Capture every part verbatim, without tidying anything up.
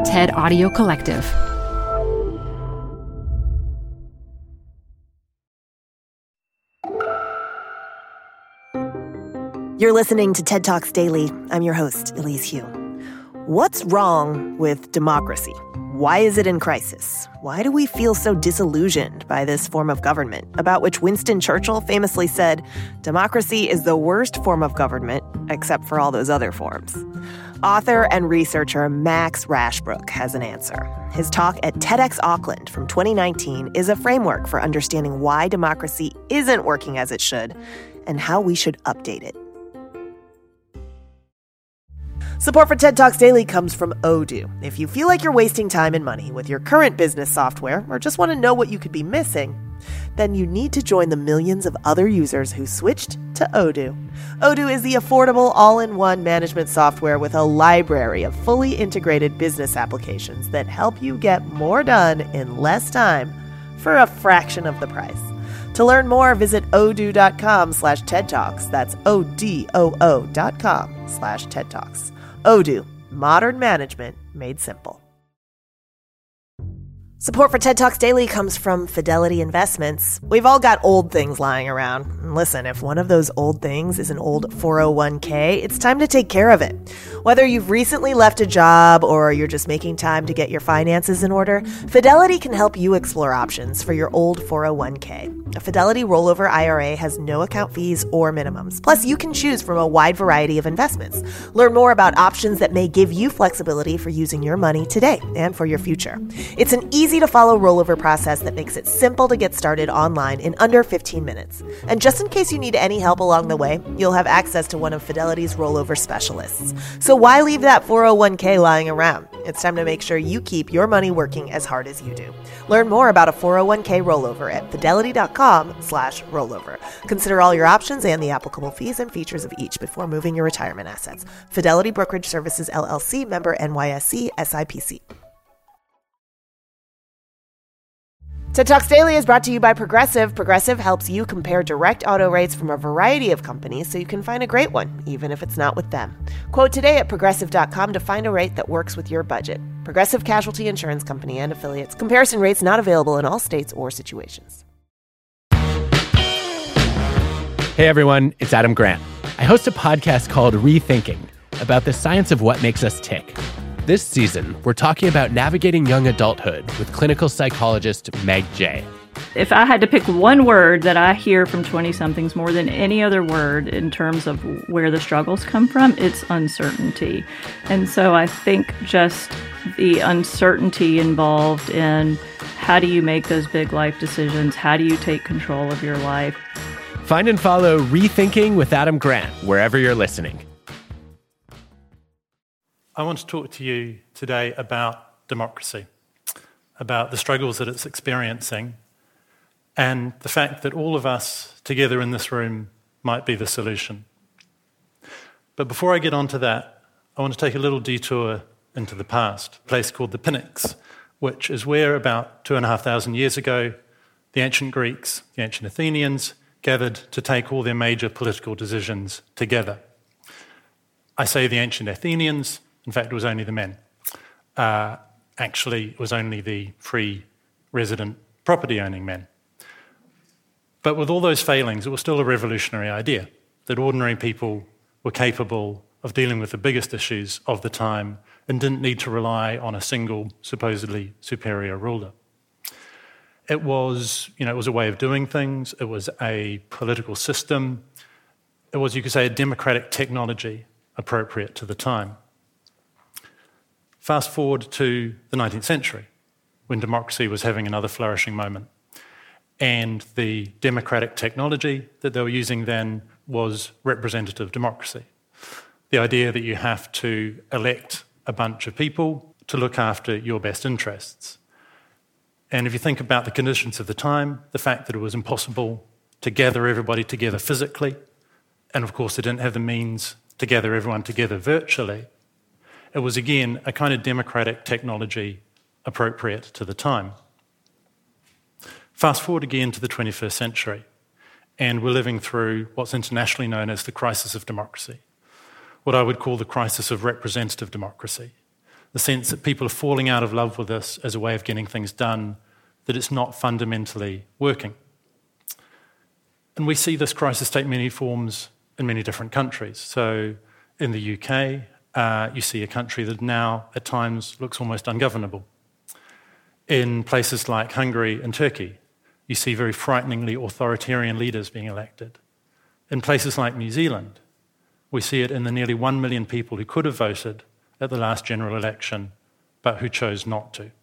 TED Audio Collective. You're listening to TED Talks Daily. I'm your host, Elise Hu. What's wrong with democracy? Why is it in crisis? Why do we feel so disillusioned by this form of government, about which Winston Churchill famously said, democracy is the worst form of government, except for all those other forms? Author and researcher Max Rashbrook has an answer. His talk at TEDx Auckland from twenty nineteen is a framework for understanding why democracy isn't working as it should and how we should update it. Support for TED Talks Daily comes from Odoo. If you feel like you're wasting time and money with your current business software or just want to know what you could be missing, then you need to join the millions of other users who switched to Odoo. Odoo is the affordable all-in-one management software with a library of fully integrated business applications that help you get more done in less time for a fraction of the price. To learn more, visit odoo.com slash TED Talks. That's O-D-O-O dot com slash TED Talks. Odoo, modern management made simple. Support for TED Talks Daily comes from Fidelity Investments. We've all got old things lying around. And listen, if one of those old things is an old four oh one k, it's time to take care of it. Whether you've recently left a job or you're just making time to get your finances in order, Fidelity can help you explore options for your old four oh one k. A Fidelity rollover I R A has no account fees or minimums. Plus, you can choose from a wide variety of investments. Learn more about options that may give you flexibility for using your money today and for your future. It's an easy to follow rollover process that makes it simple to get started online in under fifteen minutes. And just in case you need any help along the way, you'll have access to one of Fidelity's rollover specialists. So why leave that four oh one k lying around? It's time to make sure you keep your money working as hard as you do. Learn more about a four oh one k rollover at fidelity.com slash rollover. Consider all your options and the applicable fees and features of each before moving your retirement assets. Fidelity Brokerage Services, L L C, member N Y S E, S I P C. TED Talks Daily is brought to you by Progressive. Progressive helps you compare direct auto rates from a variety of companies so you can find a great one, even if it's not with them. Quote today at progressive dot com to find a rate that works with your budget. Progressive Casualty Insurance Company and Affiliates. Comparison rates not available in all states or situations. Hey everyone, it's Adam Grant. I host a podcast called Rethinking about the science of what makes us tick. This season, we're talking about navigating young adulthood with clinical psychologist Meg Jay. If I had to pick one word that I hear from twenty-somethings more than any other word in terms of where the struggles come from, it's uncertainty. And so I think just the uncertainty involved in how do you make those big life decisions? How do you take control of your life? Find and follow Rethinking with Adam Grant wherever you're listening. I want to talk to you today about democracy, about the struggles that it's experiencing, and the fact that all of us together in this room might be the solution. But before I get on to that, I want to take a little detour into the past, a place called the Pnyx, which is where about two and a half thousand years ago, the ancient Greeks, the ancient Athenians, gathered to take all their major political decisions together. I say the ancient Athenians. In fact, it was only the men. Uh, actually, it was only the free resident property-owning men. But with all those failings, it was still a revolutionary idea that ordinary people were capable of dealing with the biggest issues of the time and didn't need to rely on a single, supposedly superior ruler. It was, you know, it was a way of doing things. It was a political system. It was, you could say, a democratic technology appropriate to the time. Fast forward to the nineteenth century, when democracy was having another flourishing moment. And the democratic technology that they were using then was representative democracy. The idea that you have to elect a bunch of people to look after your best interests. And if you think about the conditions of the time, the fact that it was impossible to gather everybody together physically, and of course they didn't have the means to gather everyone together virtually, it was, again, a kind of democratic technology appropriate to the time. Fast forward again to the twenty-first century, and we're living through what's internationally known as the crisis of democracy, what I would call the crisis of representative democracy. the sense that people are falling out of love with this as a way of getting things done, that it's not fundamentally working. And we see this crisis take many forms in many different countries. So in the U K, uh, you see a country that now at times looks almost ungovernable. In places like Hungary and Turkey, you see very frighteningly authoritarian leaders being elected. In places like New Zealand, we see it in the nearly one million people who could have voted at the last general election, but who chose not to.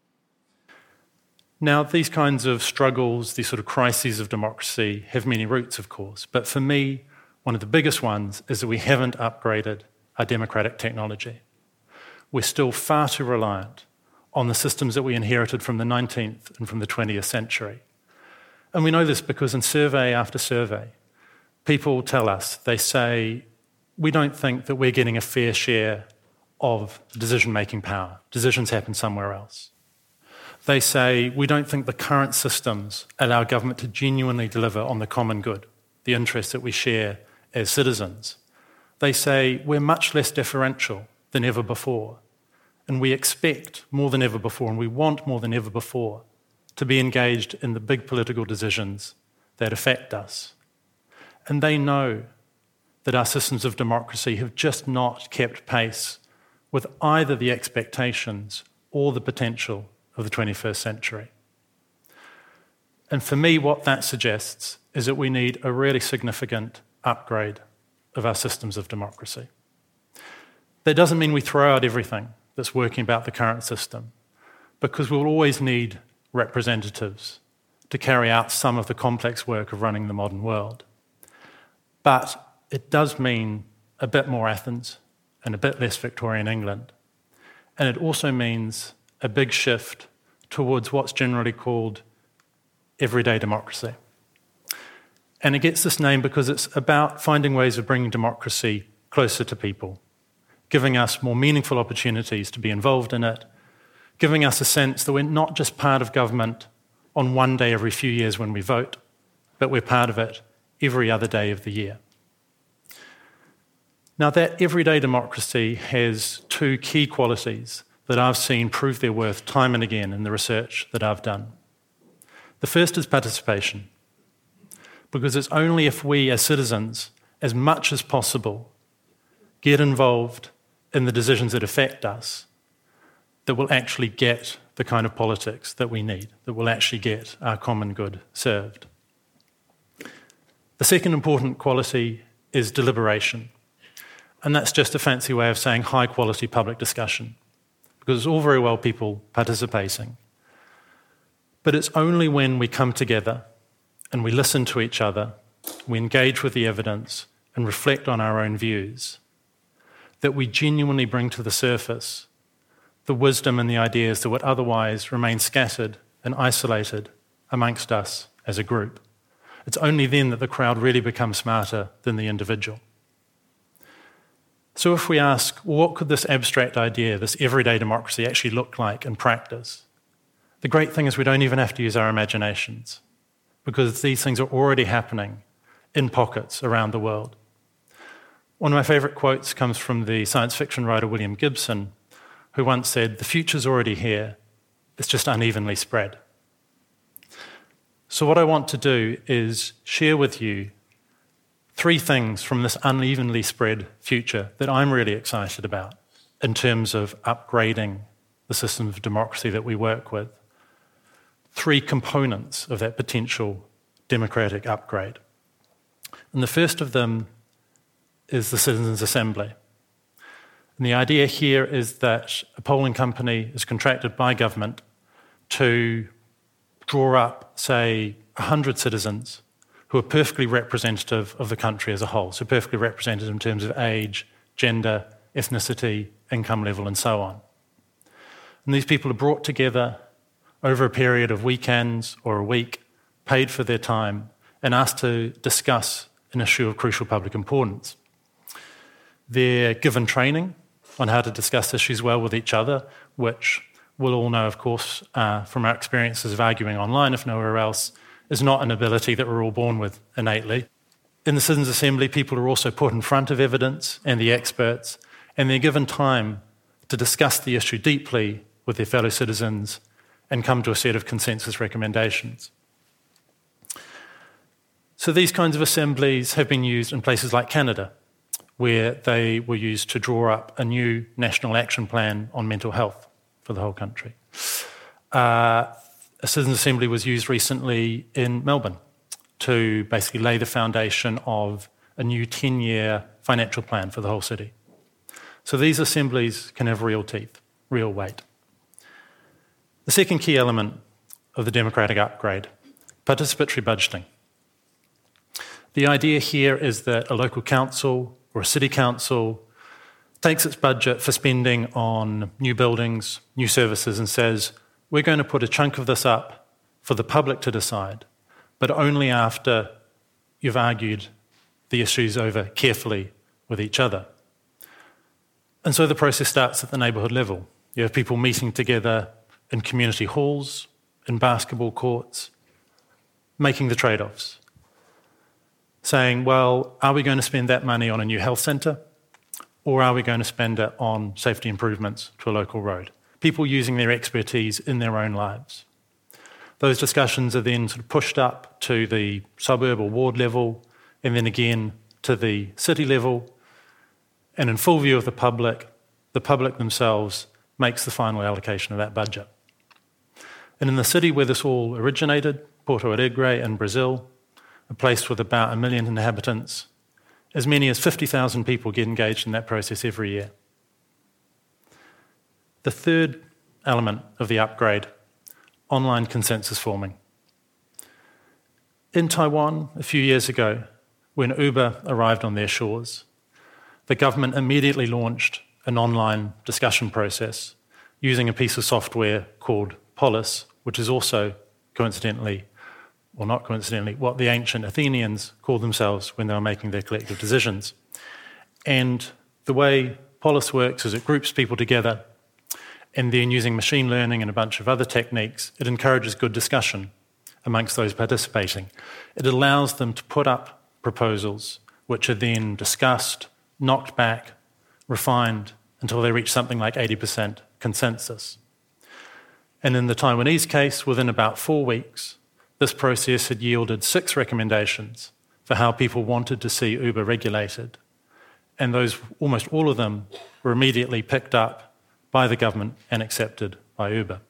Now, these kinds of struggles, these sort of crises of democracy, have many roots, of course. But for me, one of the biggest ones is that we haven't upgraded our democratic technology. We're still far too reliant on the systems that we inherited from the nineteenth and from the twentieth century. And we know this because in survey after survey, people tell us, they say, we don't think that we're getting a fair share of decision-making power. Decisions happen somewhere else. They say, we don't think the current systems allow government to genuinely deliver on the common good, the interests that we share as citizens. They say, we're much less deferential than ever before, and we expect more than ever before, and we want more than ever before to be engaged in the big political decisions that affect us. And they know that our systems of democracy have just not kept pace with either the expectations or the potential of the twenty-first century. And for me, what that suggests is that we need a really significant upgrade of our systems of democracy. That doesn't mean we throw out everything that's working about the current system, because we'll always need representatives to carry out some of the complex work of running the modern world. But it does mean a bit more Athens and a bit less Victorian England. And it also means a big shift towards what's generally called everyday democracy. And it gets this name because it's about finding ways of bringing democracy closer to people, giving us more meaningful opportunities to be involved in it, giving us a sense that we're not just part of government on one day every few years when we vote, but we're part of it every other day of the year. Now, that everyday democracy has two key qualities that I've seen prove their worth time and again in the research that I've done. The first is participation, because it's only if we as citizens, as much as possible, get involved in the decisions that affect us, that we'll actually get the kind of politics that we need, that will actually get our common good served. The second important quality is deliberation. And that's just a fancy way of saying high-quality public discussion, because it's all very well people participating. But it's only when we come together and we listen to each other, we engage with the evidence and reflect on our own views, that we genuinely bring to the surface the wisdom and the ideas that would otherwise remain scattered and isolated amongst us as a group. It's only then that the crowd really becomes smarter than the individual. So if we ask, well, what could this abstract idea, this everyday democracy actually look like in practice? The great thing is we don't even have to use our imaginations, because these things are already happening in pockets around the world. One of my favourite quotes comes from the science fiction writer William Gibson, who once said, "The future's already here, it's just unevenly spread." So what I want to do is share with you three things from this unevenly spread future that I'm really excited about in terms of upgrading the system of democracy that we work with. Three components of that potential democratic upgrade. And the first of them is the Citizens' Assembly. And the idea here is that a polling company is contracted by government to draw up, say, one hundred citizens who are perfectly representative of the country as a whole, so perfectly represented in terms of age, gender, ethnicity, income level, and so on. And these people are brought together over a period of weekends or a week, paid for their time, and asked to discuss an issue of crucial public importance. They're given training on how to discuss issues well with each other, which we'll all know, of course, uh, from our experiences of arguing online, if nowhere else, is not an ability that we're all born with innately. In the Citizens' Assembly, people are also put in front of evidence and the experts, and they're given time to discuss the issue deeply with their fellow citizens and come to a set of consensus recommendations. So these kinds of assemblies have been used in places like Canada, where they were used to draw up a new national action plan on mental health for the whole country. Uh, a citizens' assembly was used recently in Melbourne to basically lay the foundation of a new ten-year financial plan for the whole city. So these assemblies can have real teeth, real weight. The second key element of the democratic upgrade, participatory budgeting. The idea here is that a local council or a city council takes its budget for spending on new buildings, new services, and says, we're going to put a chunk of this up for the public to decide, but only after you've argued the issues over carefully with each other. And so the process starts at the neighbourhood level. You have people meeting together in community halls, in basketball courts, making the trade-offs, saying, well, are we going to spend that money on a new health centre, or are we going to spend it on safety improvements to a local road? People using their expertise in their own lives. Those discussions are then sort of pushed up to the suburb or ward level, and then again to the city level, and in full view of the public, the public themselves makes the final allocation of that budget. And in the city where this all originated, Porto Alegre in Brazil, a place with about a million inhabitants, as many as fifty thousand people get engaged in that process every year. The third element of the upgrade, online consensus forming. In Taiwan, a few years ago, when Uber arrived on their shores, the government immediately launched an online discussion process using a piece of software called Polis, which is also, coincidentally, or not coincidentally, what the ancient Athenians called themselves when they were making their collective decisions. And the way Polis works is it groups people together, and then using machine learning and a bunch of other techniques, it encourages good discussion amongst those participating. It allows them to put up proposals which are then discussed, knocked back, refined until they reach something like eighty percent consensus. And in the Taiwanese case, within about four weeks, this process had yielded six recommendations for how people wanted to see Uber regulated. And those, almost all of them, were immediately picked up by the government and accepted by Uber.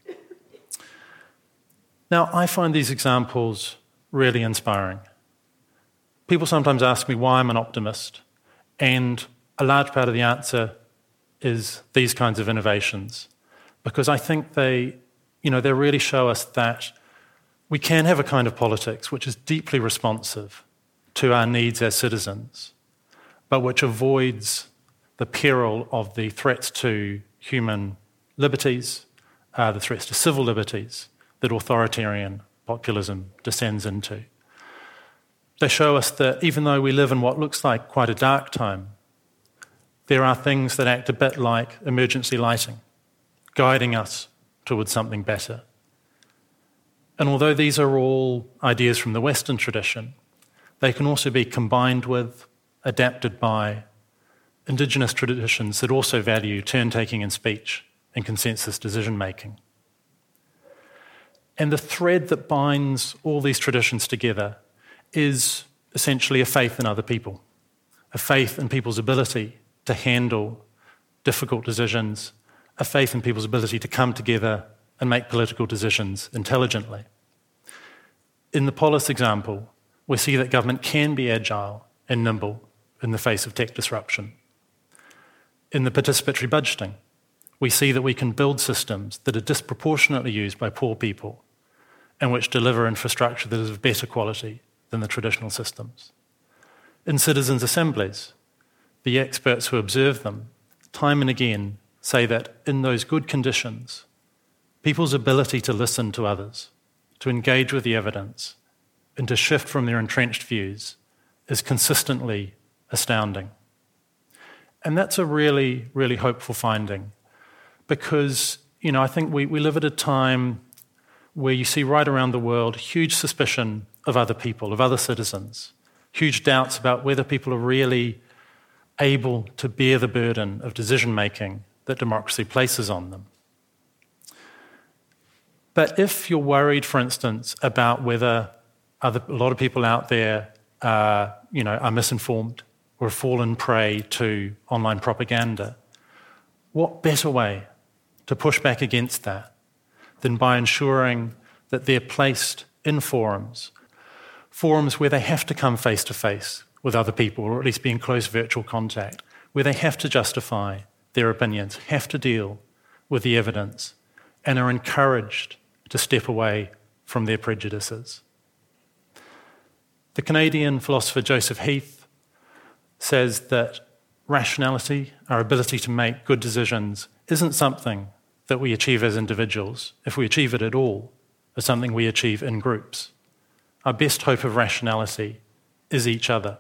Now, I find these examples really inspiring. People sometimes ask me why I'm an optimist, and a large part of the answer is these kinds of innovations, because I think they, you know, they really show us that we can have a kind of politics which is deeply responsive to our needs as citizens, but which avoids the peril of the threats to human liberties, uh, the threats to civil liberties that authoritarian populism descends into. They show us that even though we live in what looks like quite a dark time, there are things that act a bit like emergency lighting, guiding us towards something better. And although these are all ideas from the Western tradition, they can also be combined with, adapted by, Indigenous traditions that also value turn-taking in speech and consensus decision-making. And the thread that binds all these traditions together is essentially a faith in other people, a faith in people's ability to handle difficult decisions, a faith in people's ability to come together and make political decisions intelligently. In the Polis example, we see that government can be agile and nimble in the face of tech disruption. In the participatory budgeting, we see that we can build systems that are disproportionately used by poor people and which deliver infrastructure that is of better quality than the traditional systems. In citizens' assemblies, the experts who observe them time and again say that in those good conditions, people's ability to listen to others, to engage with the evidence, and to shift from their entrenched views is consistently astounding. And that's a really, really hopeful finding because, you know, I think we, we live at a time where you see right around the world huge suspicion of other people, of other citizens, huge doubts about whether people are really able to bear the burden of decision-making that democracy places on them. But if you're worried, for instance, about whether other, a lot of people out there uh, you know, are misinformed or have fallen prey to online propaganda, what better way to push back against that than by ensuring that they're placed in forums, forums where they have to come face-to-face with other people, or at least be in close virtual contact, where they have to justify their opinions, have to deal with the evidence, and are encouraged to step away from their prejudices. The Canadian philosopher Joseph Heath says that rationality, our ability to make good decisions, isn't something that we achieve as individuals, if we achieve it at all, but something we achieve in groups. Our best hope of rationality is each other.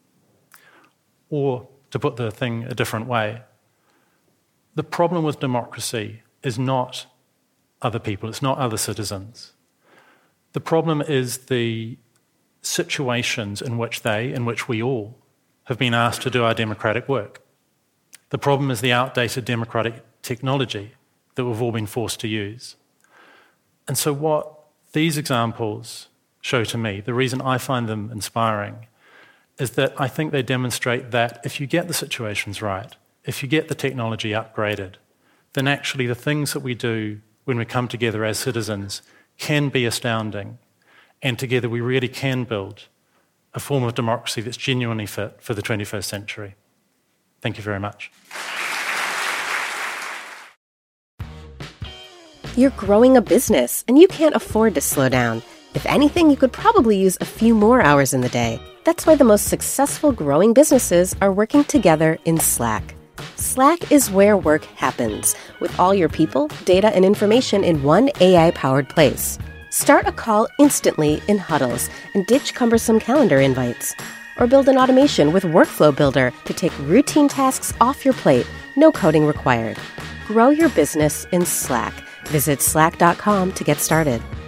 Or, to put the thing a different way, the problem with democracy is not other people, it's not other citizens. The problem is the situations in which they, in which we all, have been asked to do our democratic work. The problem is the outdated democratic technology that we've all been forced to use. And so what these examples show to me, the reason I find them inspiring, is that I think they demonstrate that if you get the situations right, if you get the technology upgraded, then actually the things that we do when we come together as citizens can be astounding, and together we really can build a form of democracy that's genuinely fit for the twenty-first century. Thank you very much. You're growing a business, and you can't afford to slow down. If anything, you could probably use a few more hours in the day. That's why the most successful growing businesses are working together in Slack. Slack is where work happens, with all your people, data, and information in one A I-powered place. Start a call instantly in huddles and ditch cumbersome calendar invites. Or build an automation with Workflow Builder to take routine tasks off your plate, no coding required. Grow your business in Slack. Visit slack dot com to get started.